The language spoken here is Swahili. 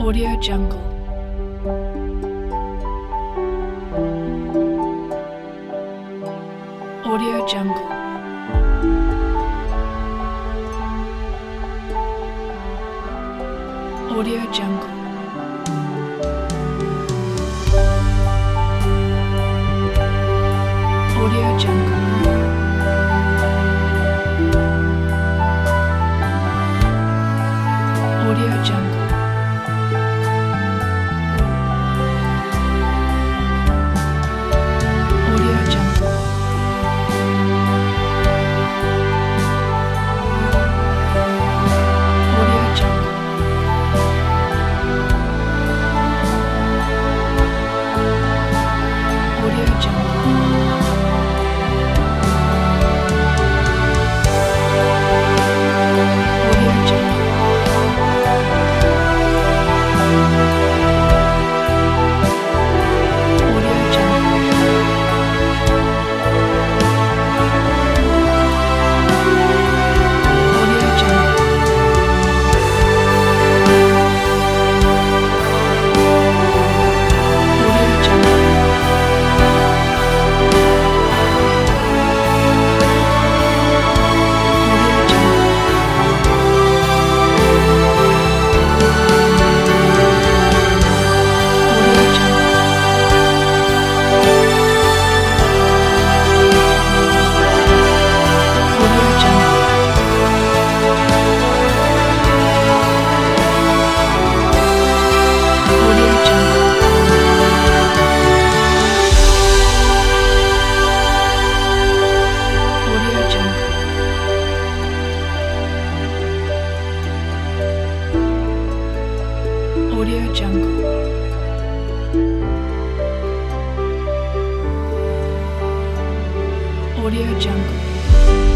Audio Jungle. Audio Jungle. Audio Jungle. Audio Jungle. Audio Jungle. Audio Jungle. Audio Jungle. Audio Jungle. Audio Jungle. Audio Jungle. Audio Jungle. Audio Jungle. Audio Jungle. Audio Jungle. Audio Jungle. Audio Jungle. Audio Jungle. Audio Jungle. Audio Jungle.